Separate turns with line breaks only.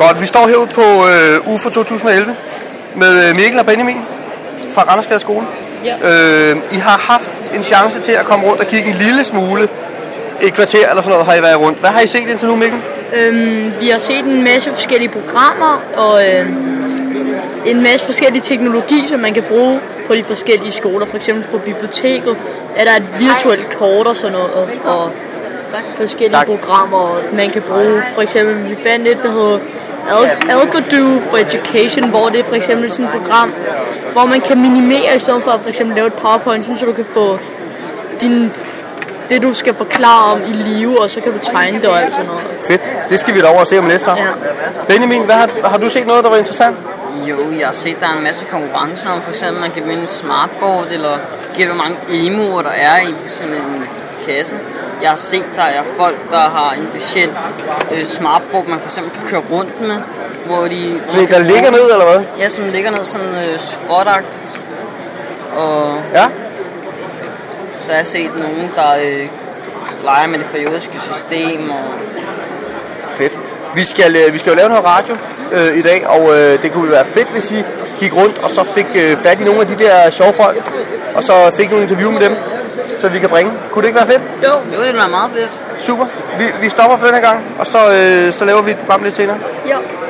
Godt, vi står herude på UFO 2011 med Mikkel og Benjamin fra Randersgade Skole.
Ja.
I har haft en chance til at komme rundt og kigge en lille smule. Et kvarter eller sådan noget har I været rundt. Hvad har I set indtil nu, Mikkel?
Vi har set en masse forskellige programmer og en masse forskellige teknologi, som man kan bruge på de forskellige skoler. For eksempel på biblioteket er der et virtuelt kort og sådan noget, og forskellige programmer, man kan bruge. For eksempel, vi fandt et, der hedder Algodo for Education, hvor det er for eksempel sådan et program, hvor man kan minimere i stedet for at for eksempel lave et PowerPoint, så du kan få det, du skal forklare om i live, og så kan du tegne det og alt sådan noget.
Fedt. Det skal vi da over og se om lidt så.
Ja.
Benjamin, har du set noget, der var interessant?
Jo, jeg har set, der er en masse konkurrencer om, for eksempel man kan vinde en smartboard, eller gætte hvor mange emuer der er i sådan en kasse. Jeg har set, der er folk, der har en speciel smartboard, man for eksempel kan køre rundt med, hvor de...
Der ligger ned, eller hvad?
Ja, som ligger ned sådan skråtagtigt. Og
ja.
Så har jeg set nogen, der leger med det periodiske system. Og
fedt. Vi skal jo lave noget radio i dag, og det kunne være fedt, hvis I gik rundt og så fik fat i nogle af de der sjove folk, og så fik nogle interview med dem, så vi kan bringe. Kunne det ikke være fedt?
Jo, det ville være meget fedt.
Super. Vi stopper for den her gang, og så laver vi et program lidt senere.
Ja.